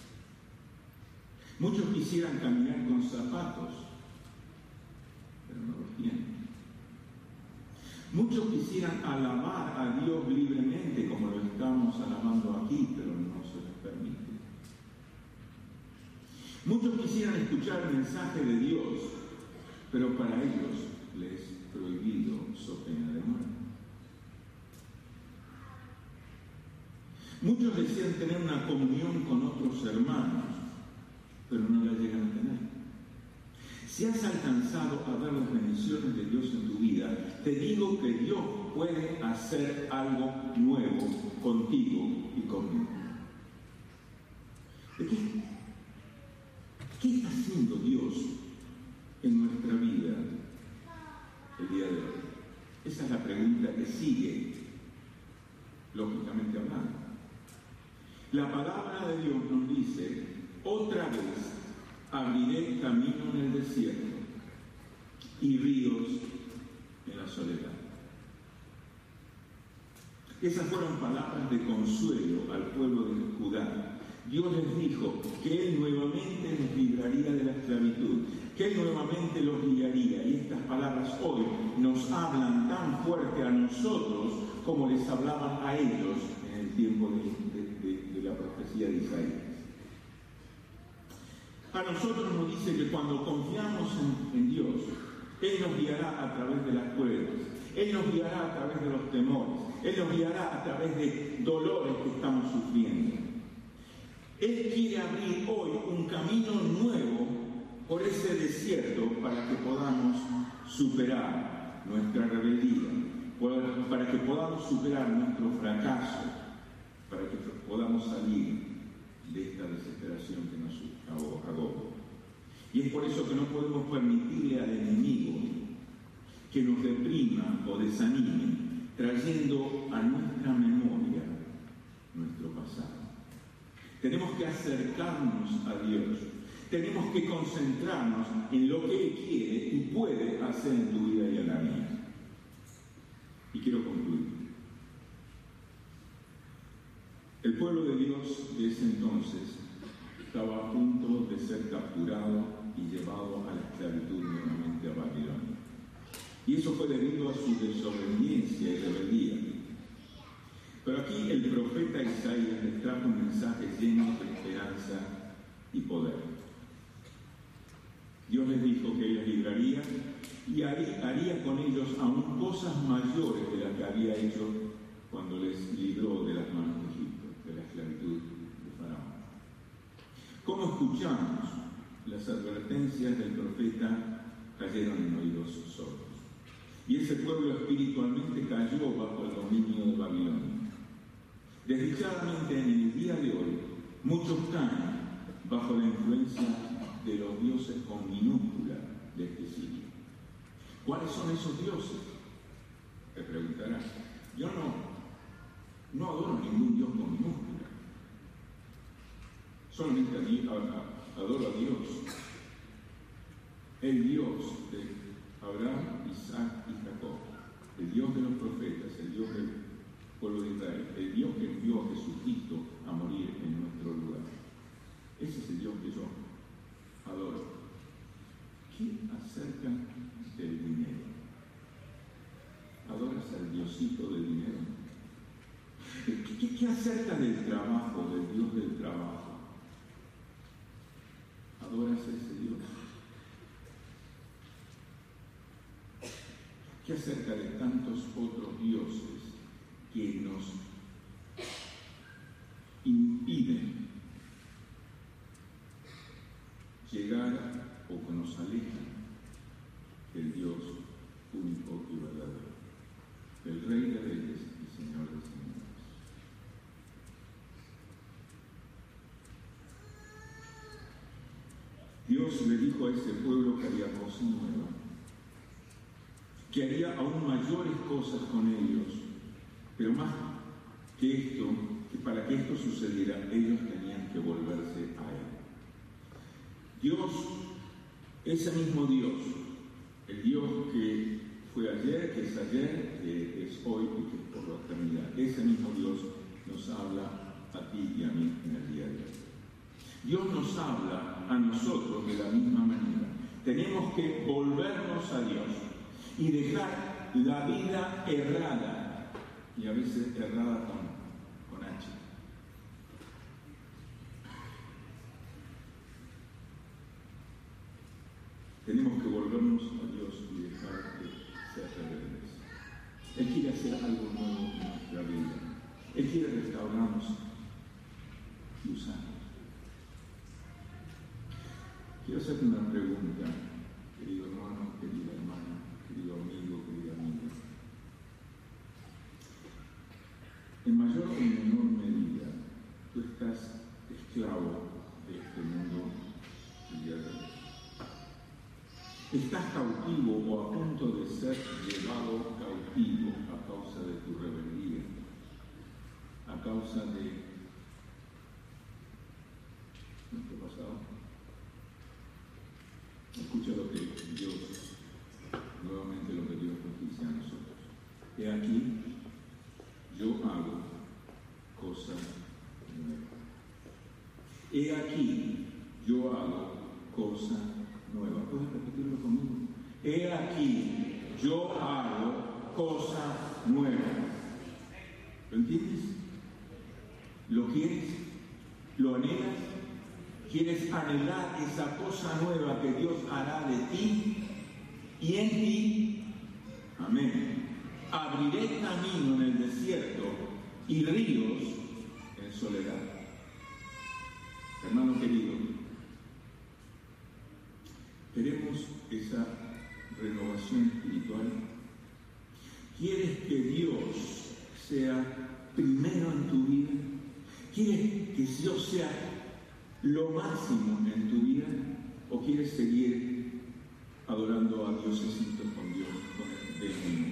Muchos quisieran caminar con zapatos, pero no los tienen. Muchos quisieran alabar a Dios libremente, como lo estamos alabando aquí, pero no se les permite. Muchos quisieran escuchar el mensaje de Dios, pero para ellos les es prohibido so pena de muerte. Muchos desean tener una comunión con otros hermanos, pero no la llegan a tener. Si has alcanzado a ver las bendiciones de Dios en tu vida, te digo que Dios puede hacer algo nuevo contigo y conmigo. ¿De qué? ¿Qué está haciendo Dios en nuestra vida el día de hoy? Esa es la pregunta que sigue, lógicamente hablando. La palabra de Dios nos dice, otra vez abriré camino en el desierto y ríos en la soledad. Esas fueron palabras de consuelo al pueblo de Judá, Dios les dijo que Él nuevamente les libraría de la esclavitud, que Él nuevamente los guiaría. Y estas palabras hoy nos hablan tan fuerte a nosotros como les hablaban a ellos en el tiempo de, de, de, de la profecía de Isaías. A nosotros nos dice que cuando confiamos en, en Dios, Él nos guiará a través de las pruebas, Él nos guiará a través de los temores, Él nos guiará a través de dolores que estamos sufriendo. Él quiere abrir hoy un camino nuevo por ese desierto para que podamos superar nuestra rebeldía, para que podamos superar nuestro fracaso, para que podamos salir de esta desesperación que nos agobia. Y es por eso que no podemos permitirle al enemigo que nos deprima o desanime, trayendo a nuestra memoria nuestro pasado. Tenemos que acercarnos a Dios, tenemos que concentrarnos en lo que Él quiere y puede hacer en tu vida y en la mía. Y quiero concluir. El pueblo de Dios de ese entonces estaba a punto de ser capturado y llevado a la esclavitud nuevamente a Babilonia. Y eso fue debido a su desobediencia y rebeldía. Pero aquí el profeta Isaías les trajo un mensaje lleno de esperanza y poder. Dios les dijo que Él les libraría y haría con ellos aún cosas mayores de las que había hecho cuando les libró de las manos de Egipto, de la esclavitud de Faraón. ¿Cómo escuchamos? Las advertencias del profeta cayeron en oídos sordos. Y ese pueblo espiritualmente cayó bajo el dominio de Babilonia. Desdichadamente en el día de hoy, muchos caen bajo la influencia de los dioses con minúscula de este siglo. ¿Cuáles son esos dioses? Te preguntarás. Yo no, no adoro ningún dios con minúscula. Solamente adoro a Dios. El Dios de Abraham, Isaac y Jacob. El Dios de los profetas, el Dios del pueblo de Israel, el Dios que envió a Jesucristo a morir en nuestro lugar. Ese es el Dios que yo adoro. ¿Qué acerca del dinero? ¿Adoras al Diosito del dinero? ¿Qué, qué, qué acerca del trabajo, del Dios del trabajo? ¿Adoras a ese Dios? ¿Qué acerca de tantos otros dioses que nos impiden llegar o que nos alejan del Dios único y verdadero, del Rey de Reyes y Señor de Señores? Dios le dijo a ese pueblo que haría cosa nueva, que haría aún mayores cosas con ellos, pero más que esto, que para que esto sucediera, ellos tenían que volverse a Él. Dios, ese mismo Dios, el Dios que fue ayer, que es ayer, que es hoy y que es por la eternidad, ese mismo Dios nos habla a ti y a mí en el día de hoy. Dios nos habla a nosotros de la misma manera. Tenemos que volvernos a Dios y dejar la vida errada, y a veces errada con, con H. Tenemos que volvernos a Dios y dejar de ser rebeldes. Él quiere hacer algo nuevo en nuestra vida. Él quiere restaurarnos y usarnos. Quiero hacerte una pregunta, querido hermano, querida hermana, querido amigo, querida amiga. En mayor o menor medida, tú estás esclavo de este mundo el día de hoy. Estás cautivo o a punto de ser llevado cautivo a causa de tu rebeldía, a causa de nuestro pasado. Escucha lo que Dios, nuevamente lo que Dios nos dice a nosotros. He aquí, yo hago cosas nuevas. He aquí, yo hago cosa nueva. ¿Puedes repetirlo conmigo? He aquí, yo hago cosa nueva. ¿Lo entiendes? ¿Lo quieres? ¿Lo anhelas? ¿Quieres anhelar esa cosa nueva que Dios hará de ti y en ti? Amén. Abriré camino en el desierto y ríos en soledad. Hermano querido, queremos esa renovación espiritual. ¿Quieres que Dios sea primero en tu vida? ¿Quieres que Dios sea lo máximo en tu vida? ¿O quieres seguir adorando a diosesitos con Dios, con el demonio?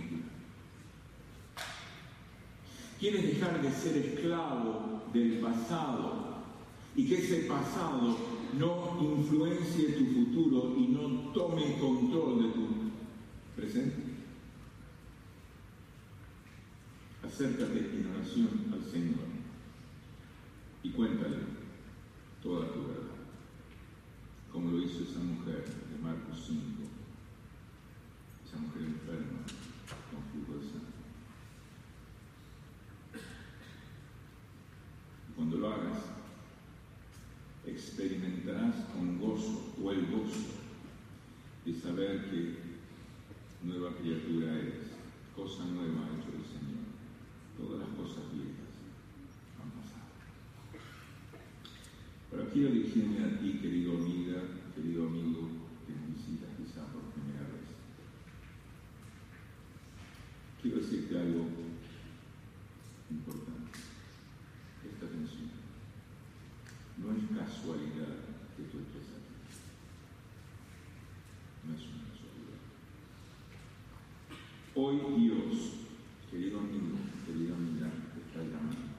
¿Quieres dejar de ser esclavo del pasado y que ese pasado no influencie tu futuro y no tome control de tu presente? Acércate en oración al Señor y cuéntale toda tu verdad, como lo hizo esa mujer de Marcos cinco, esa mujer enferma con flujo de sangre. Y cuando lo hagas, experimentarás con gozo o el gozo de saber que nueva criatura eres, cosa nueva ha hecho el Señor. Todas las cosas viejas han pasado. Pero quiero dirigirme a ti, querido amiga, querido amigo, que me visitas quizá por primera vez. Quiero decirte algo importante. Presta atención. No es casualidad que tú estés aquí. No es una casualidad. Hoy Dios, querido amigo, querida amiga, te está llamando.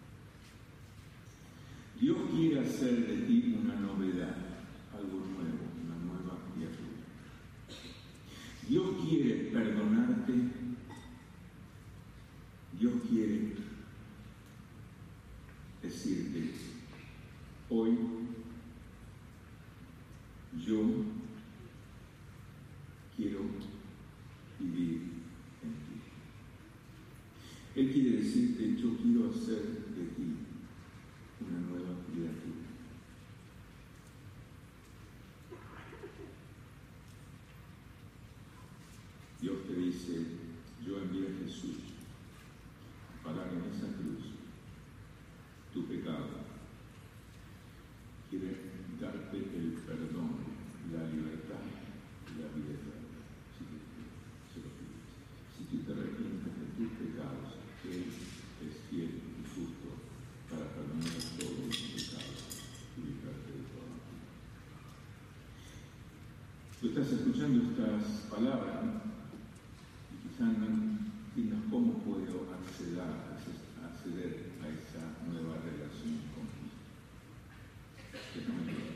Dios quiere hacer de ti una novedad, algo nuevo, una nueva criatura. Dios quiere perdonarte. Dios quiere decirte, hoy yo quiero vivir en ti. Él quiere decirte, yo quiero hacer de ti una nueva criatura. Dios te dice, yo envié a Jesús a pagar en esa cruz tu pecado. Quiere darte el perdón, la libertad y la vida eterna, si te, si lo pides. Si tú te arrepientes de tus pecados, Él es fiel y justo para perdonar todos los pecados y librarte de toda mentira. Tú estás escuchando estas palabras, ¿no? Y quizás no entiendas cómo puedo acceder, acceder a esa nueva relación con Cristo. Déjame orar.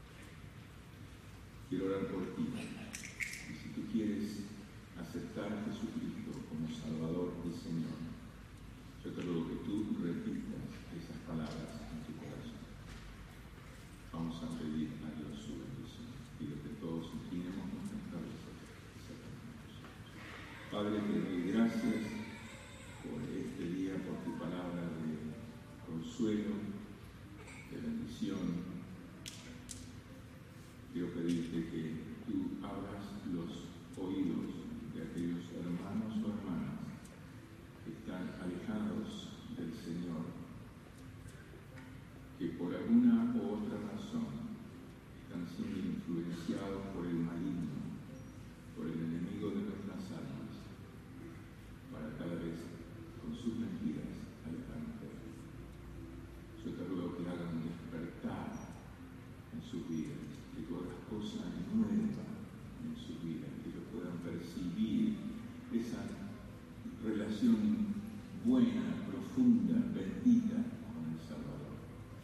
Quiero orar por ti. Y si tú quieres aceptar a Jesucristo como Salvador y Señor, yo te ruego que tú repitas esas palabras en tu corazón. Vamos a pedir a Dios su bendición. Pido que todos inclinemos nuestras cabezas y cerremos los ojos. Padre, te doy gracias por este día, por tu palabra de consuelo, de bendición. Quiero pedirte que tú abras los oídos de aquellos hermanos o hermanas que están alejados del Señor, que por alguna u otra razón están siendo influenciados por el maligno, por el enemigo de nuestras almas, para cada vez con sus mentiras alejarnos de Él. Yo te ruego que hagan despertar en sus vidas, que tú hagas cosas nuevas en sus vidas, que ellos puedan percibir esa relación buena, profunda, bendita con el Salvador.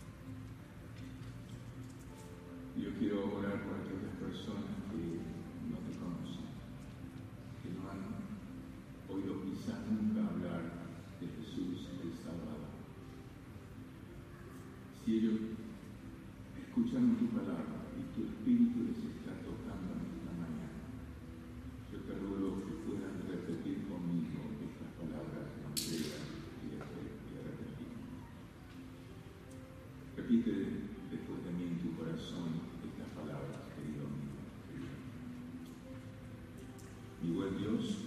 Yo quiero orar por aquellas personas que no te conocen, que no han oído quizás nunca hablar de Jesús el Salvador. Si ellos escucharon tu palabra y tu Espíritu les está tocando en esta mañana. Yo te ruego que puedan repetir conmigo estas palabras de entrega y de arrepentimiento. Repite después de mí en tu corazón estas palabras, querido amigo. Mi buen Dios,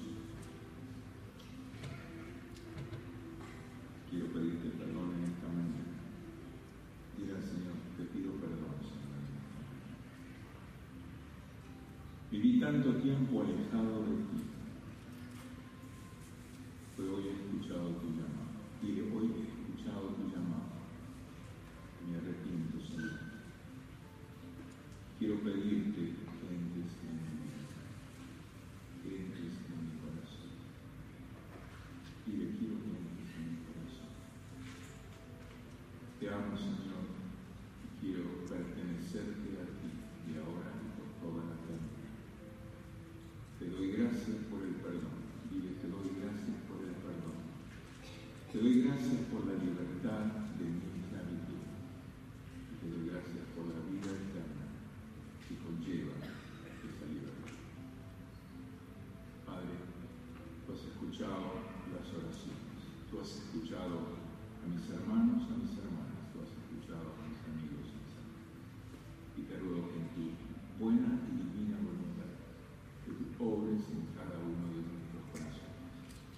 quiero pedirte perdón en esta mañana. Dile al Señor, te pido perdón, Señor. Viví tanto tiempo alejado de ti, pero hoy he escuchado tu llamado. Dile, hoy he escuchado tu llamado. Me arrepiento, Señor. Quiero pedirte que entres en mi vida, que entres en mi corazón. Dile, quiero que entres en mi corazón. Te amo, Señor, y quiero pertenecerte a ti, y ahora y por toda la eternidad. Te doy gracias por el perdón. Dile, te doy gracias por el perdón. Te doy gracias por la libertad de mi esclavitud. Y te doy gracias por la vida eterna que conlleva esa libertad. Padre, tú has escuchado las oraciones. Tú has escuchado a mis hermanos, a mis hermanas. Tú has escuchado a mis amigos y mis amigas. Y te ruego que en tu buena y divina voluntad, que tú obres en cada uno de nuestros corazones.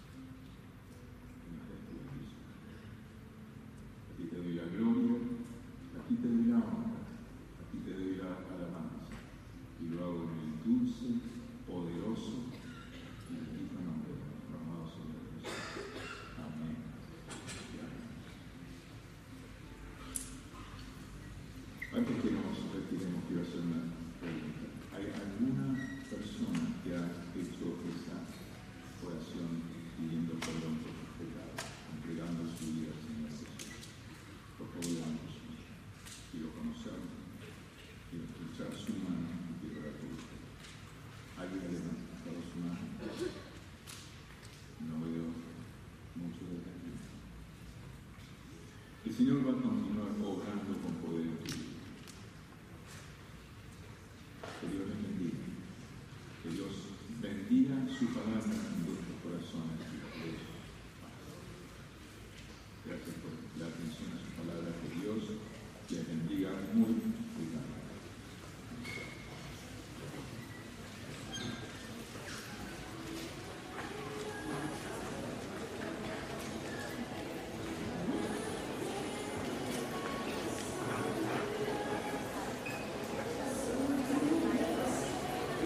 En esta bendición. A ti te doy la gloria, a ti te doy la honra, a ti te doy la alabanza. Y lo hago en el dulce, poderoso y bendito nombre de nuestro amado Señor Jesús. Amén. Antes que nos retiremos, quiero hacer una pregunta. ¿Hay alguna persona que ha hecho esa oración pidiendo perdón por sus pecados, entregando su vida al Señor Jesús? Por favor, levante su mano. Quiero conocerlo, quiero escuchar su mano y quiero orar por usted. ¿Alguien ha levantado su mano? No veo mucho de aquí. El Señor va a continuar obrando con poder en tu vida. Que Dios les bendiga. Que Dios bendiga su palabra en vuestros corazones y los de Gracias por la atención a su palabra. Que Dios les bendiga muy